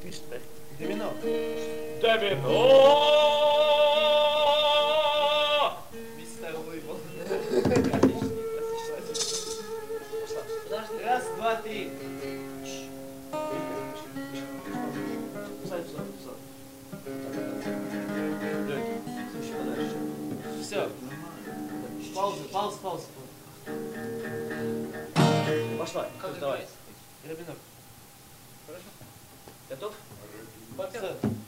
Домино. Домино! Мистер Лейбл. Раз, два, три. Все. Пауза. Пошла. Как Давай. играется? Грабинок. Хорошо. Готов? Во-первых, Все.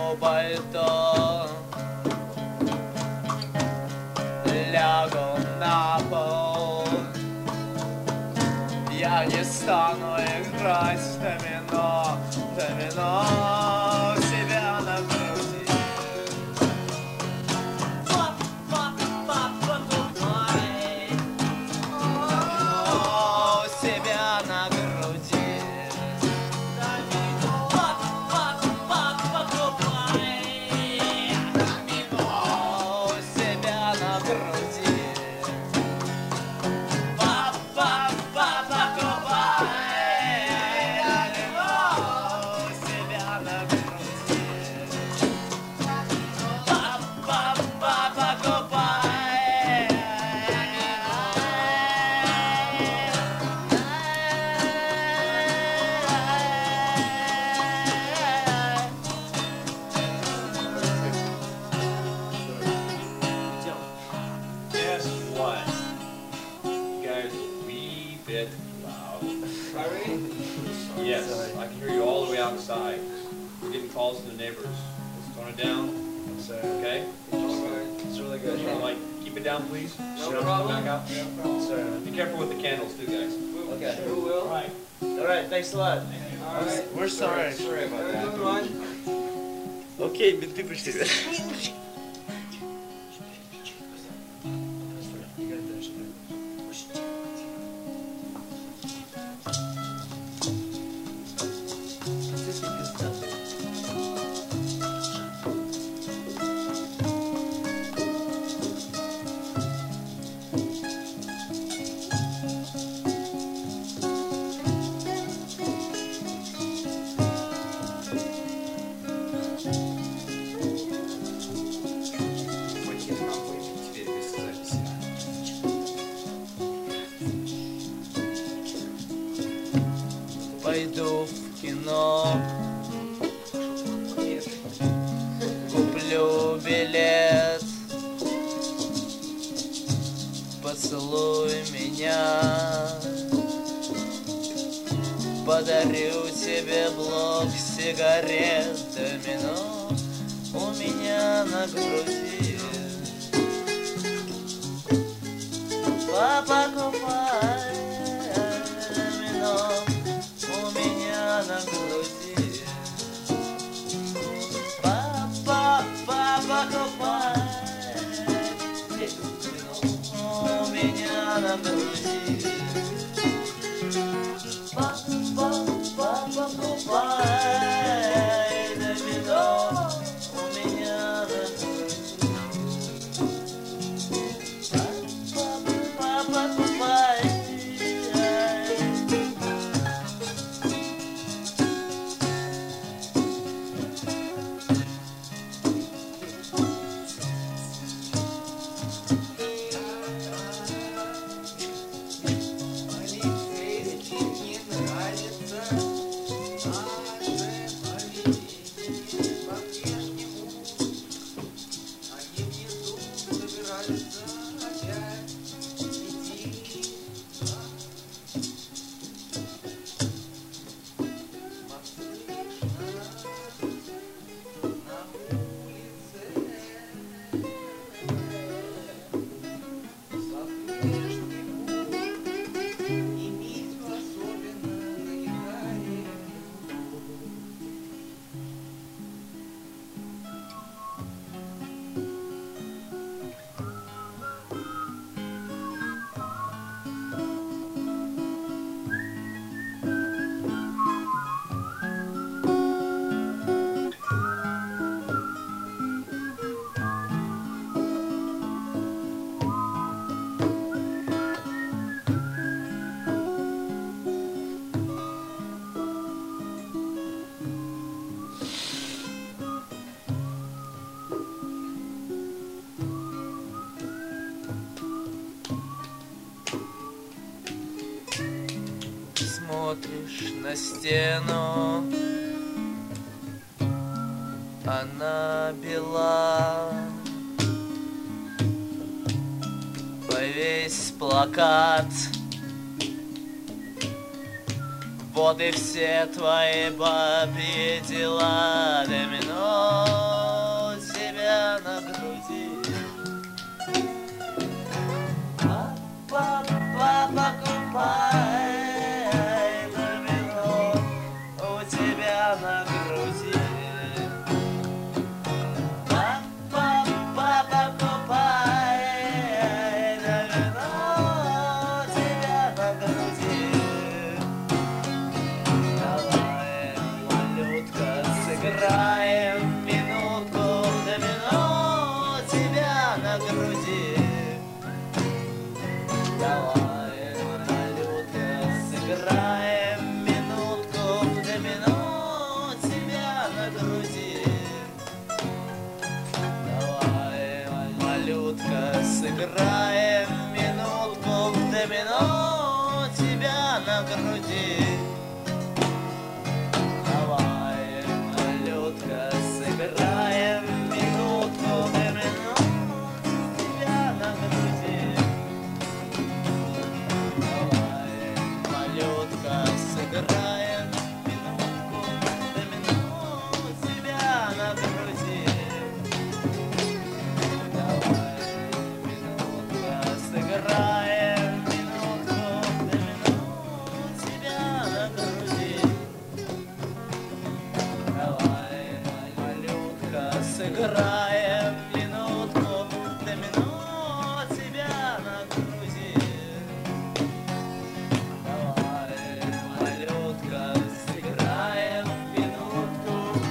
Надену пальто, лягу на пол. Я не стану играть в домино, домино себя на груди. О, себя на груди. О, себя на груди. Guess what? You guys are a wee bit loud. Sorry? Yes, I can hear you all the way outside. We're getting calls from the neighbors. Let's tone it down, Sorry. okay? It's really good. Like, keep it down, please. No Shut up, problem. Back out. Sorry. Be careful with the candles, too, guys. Okay. Who will? Right. Alright, thanks a lot. Alright. We're sorry. Sorry about Have a that. good one. Окей, биты пришли. Пойду в кино, куплю билет, поцелуй меня, подарю тебе блок сигарет, домино у меня на груди. Папа, купай домино у меня на груди. Папа, папа, купай домино у меня на груди. Папа, папа, купай домино у меня на груди. Папа, купай. Смотришь на стену, она бела. Повесь плакат, вот и все твои бабьи дела. Домино сыграем минутку в домино, тебя на груди. Давай, малютка, сыграем минутку в домино, тебя на груди. Давай, малютка, сыграем минутку в домино, тебя на груди. Давай, малютка, сыграем минутку в домино, тебя на груди. Давай, малютка, сыграем минутку в домино, тебя на груди. Давай, минутка, сыграем минутку в домино, тебя на груди. Давай, малютка, сыграем минутку в домино, тебя на груди. Давай, малютка, сыграем минутку.